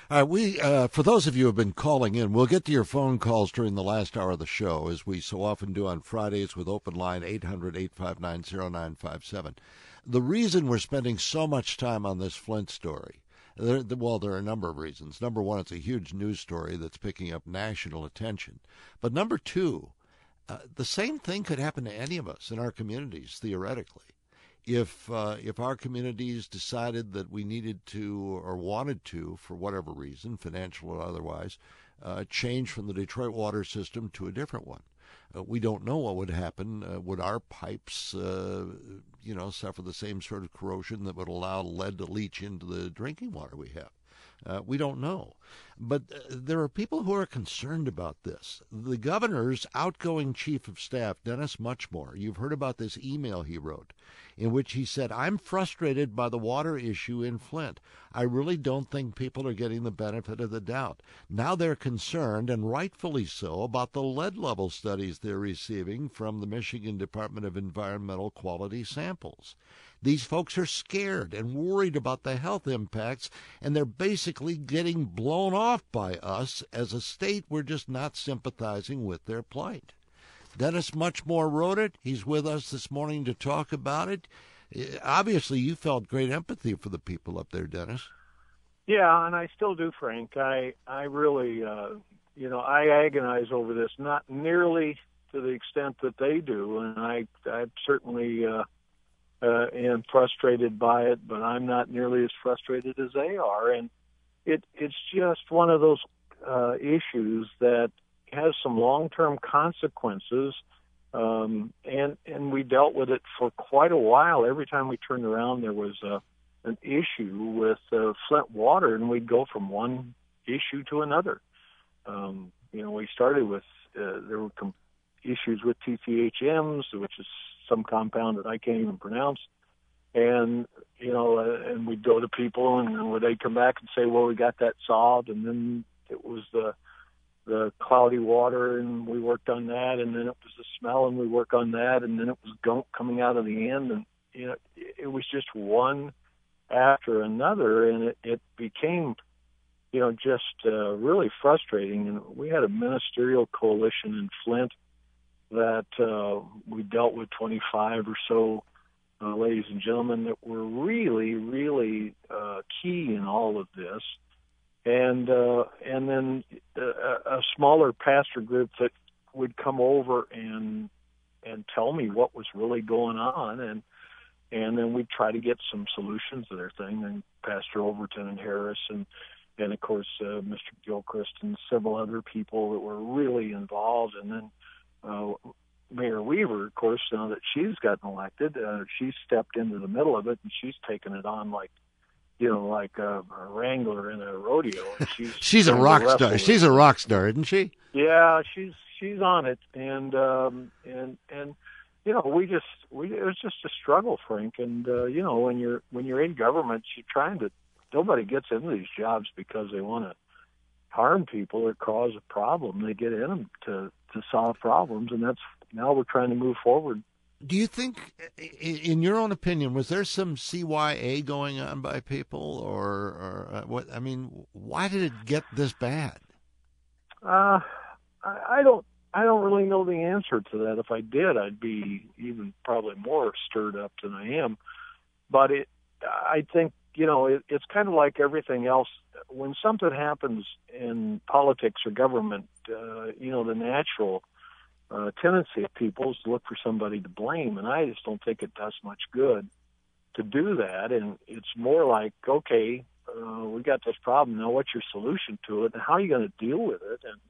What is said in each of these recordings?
For those of you who have been calling in, we'll get to your phone calls during the last hour of the show, as we so often do on Fridays with open line 800-859-0957. The reason we're spending so much time on this Flint story, there are a number of reasons. Number one, it's a huge news story that's picking up national attention. But number two, the same thing could happen to any of us in our communities, theoretically. If our communities decided that we needed to or wanted to, for whatever reason, financial or otherwise, change from the Detroit water system to a different one. We don't know what would happen. Would our pipes, suffer the same sort of corrosion that would allow lead to leach into the drinking water we have? We don't know. But there are people who are concerned about this. The governor's outgoing chief of staff, Dennis Muchmore, you've heard about this email he wrote, in which he said, "I'm frustrated by the water issue in Flint. I really don't think people are getting the benefit of the doubt. Now they're concerned, and rightfully so, about the lead level studies they're receiving from the Michigan Department of Environmental Quality samples. These folks are scared and worried about the health impacts, and they're basically getting blown off by us. As a state, we're just not sympathizing with their plight." Dennis Muchmore wrote it. He's with us this morning to talk about it. Obviously, you felt great empathy for the people up there, Dennis. Yeah, and I still do, Frank. I really, I agonize over this, not nearly to the extent that they do, and I certainly am frustrated by it, but I'm not nearly as frustrated as they are, and it's just one of those issues that has some long-term consequences, and we dealt with it for quite a while. Every time we turned around, there was an issue with Flint water, and we'd go from one issue to another. We started with there were issues with TCHMs, which is some compound that I can't even pronounce, and we'd go to people, and they'd come back and say, "Well, we got that solved," and then it was the cloudy water, and we worked on that, and then it was the smell, and we worked on that, and then it was gunk coming out of the end, and it was just one after another, and it became just really frustrating. And we had a ministerial coalition in Flint that we dealt with 25 or so ladies and gentlemen that were really, really key in all of this. And then a smaller pastor group that would come over and tell me what was really going on, and then we'd try to get some solutions to their thing. And Pastor Overton and Harris, and of course Mr. Gilchrist and several other people that were really involved. And then Mayor Weaver, of course, now that she's gotten elected, she's stepped into the middle of it, and she's taken it on like a wrangler in a rodeo. And she's a rock star. She's a rock star, isn't she? Yeah, she's on it, and it was just a struggle, Frank. And when you're in government, nobody gets into these jobs because they want to harm people or cause a problem. They get in them to solve problems, and now we're trying to move forward. Do you think, in your own opinion, was there some CYA going on by people, or what? I mean, why did it get this bad? I don't really know the answer to that. If I did, I'd be even probably more stirred up than I am. But I think it's kind of like everything else. When something happens in politics or government, the natural tendency of people is to look for somebody to blame, and I just don't think it does much good to do that. And it's more like, okay, we got this problem, now what's your solution to it, and how are you going to deal with it? And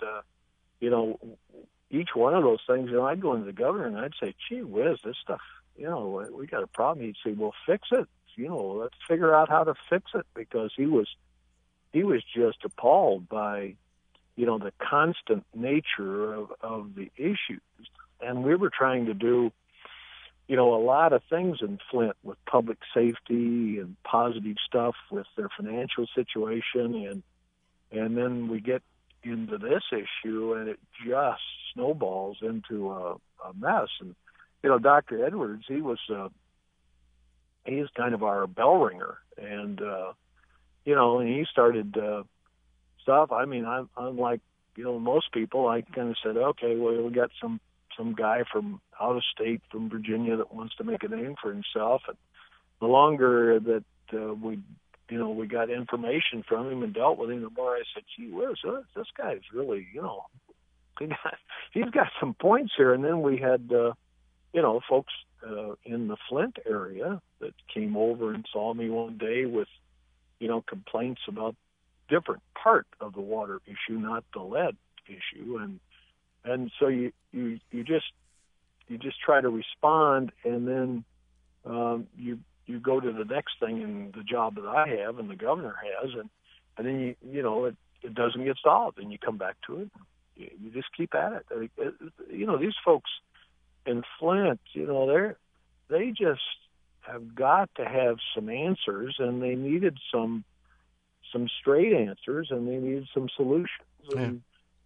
each one of those things, I'd go into the governor and I'd say, gee whiz, this stuff, we got a problem. He'd say, well, fix it. Let's figure out how to fix it, because he was just appalled by the constant nature of the issues. And we were trying to do, a lot of things in Flint with public safety and positive stuff with their financial situation. And then we get into this issue, and it just snowballs into a mess. And, Dr. Edwards, he is kind of our bell ringer. And, and he started stuff. I mean, I'm like, most people. I kind of said, okay, well, we got some guy from out of state, from Virginia, that wants to make a name for himself. And the longer that we got information from him and dealt with him, the more I said, gee whiz, this guy's really, he's got some points here. And then we had, folks in the Flint area that came over and saw me one day with, complaints about different part of the water issue, not the lead issue. And so you just try to respond, and then you go to the next thing in the job that I have and the governor has, and then it doesn't get solved, and you come back to it. You just keep at it. These folks in Flint, they just have got to have some answers, and they needed some straight answers, and they needed some solutions. And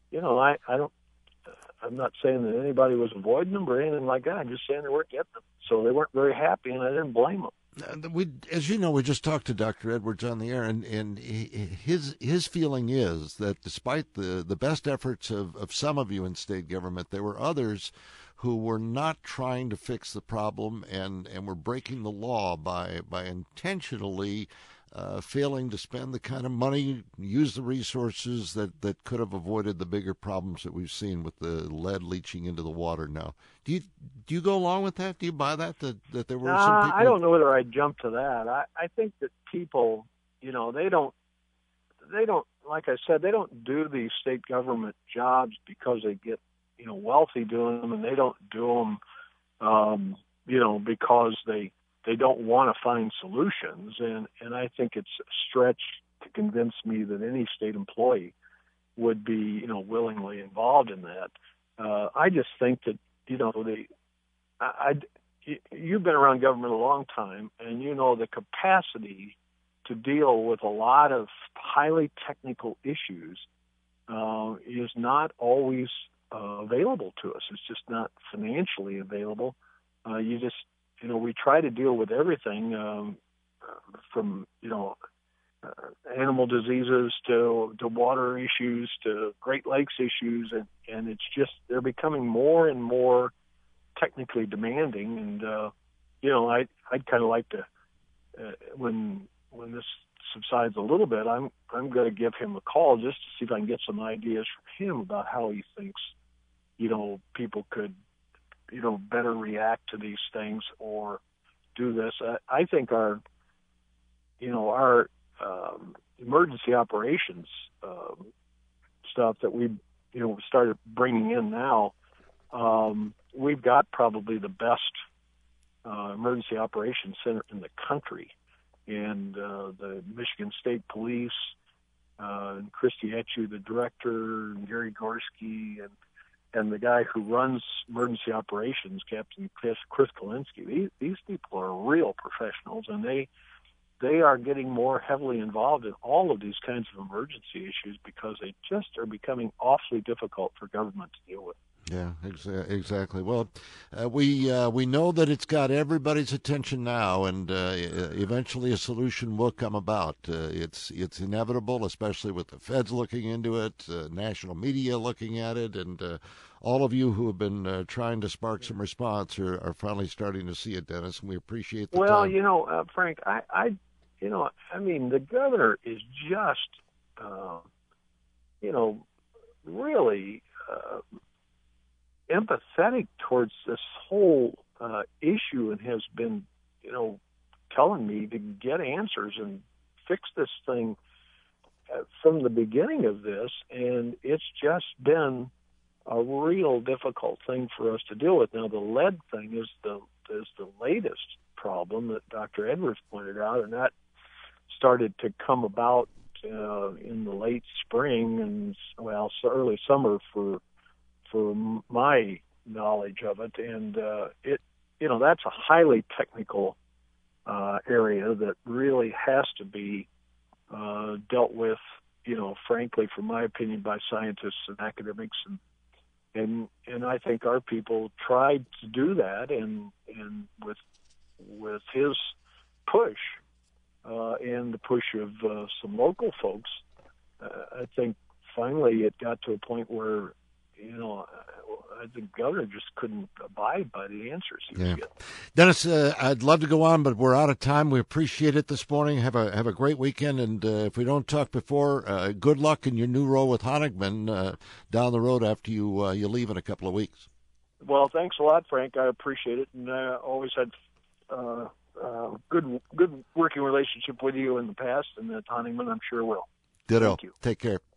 I'm not saying that anybody was avoiding them or anything like that. I'm just saying they weren't getting them, so they weren't very happy, and I didn't blame them. As you know, we just talked to Dr. Edwards on the air, and his feeling is that despite the best efforts of some of you in state government, there were others who were not trying to fix the problem and were breaking the law by intentionally failing to spend the kind of money, use the resources that could have avoided the bigger problems that we've seen with the lead leaching into the water now. Do you go along with that? Do you buy that there were some people? I don't know whether I'd jump to that. I think that people, they don't, like I said, they don't do these state government jobs because they get, wealthy doing them, and they don't do them, because they don't want to find solutions. And I think it's a stretch to convince me that any state employee would be, willingly involved in that. I just think that, you've been around government a long time, and the capacity to deal with a lot of highly technical issues is not always available to us. It's just not financially available. We try to deal with everything from, animal diseases to water issues to Great Lakes issues, and it's just they're becoming more and more technically demanding. And I'd kind of like to when this subsides a little bit, I'm going to give him a call just to see if I can get some ideas from him about how he thinks people could better react to these things or do this. I think our emergency operations stuff that we started bringing in now, we've got probably the best emergency operations center in the country, and the Michigan State Police, and Christy Etchu, the director, and Gary Gorski, and the guy who runs emergency operations, Captain Chris Kalinsky. These people are real professionals, and they are getting more heavily involved in all of these kinds of emergency issues because they just are becoming awfully difficult for government to deal with. Yeah, exactly. Well, we know that it's got everybody's attention now, and eventually a solution will come about. It's inevitable, especially with the feds looking into it, national media looking at it, and all of you who have been trying to spark some response are finally starting to see it, Dennis, and we appreciate the time. Frank, the governor is just, really empathetic towards this whole issue, and has been, telling me to get answers and fix this thing from the beginning of this. And it's just been a real difficult thing for us to deal with. Now, the lead thing is the latest problem that Dr. Edwards pointed out, and that started to come about in the late spring and early summer for my knowledge of it. And that's a highly technical area that really has to be dealt with, frankly, from my opinion, by scientists and academics. And I think our people tried to do that, and with his push and the push of some local folks, I think got to a point where, the governor just couldn't abide by the answers he was getting. Dennis, I'd love to go on, but we're out of time. We appreciate it this morning. Have a great weekend, and if we don't talk before, good luck in your new role with Honigman down the road after you leave in a couple of weeks. Well, thanks a lot, Frank. I appreciate it, and I always had good working relationship with you in the past, and at Honigman I'm sure will. Ditto. Thank you. Take care.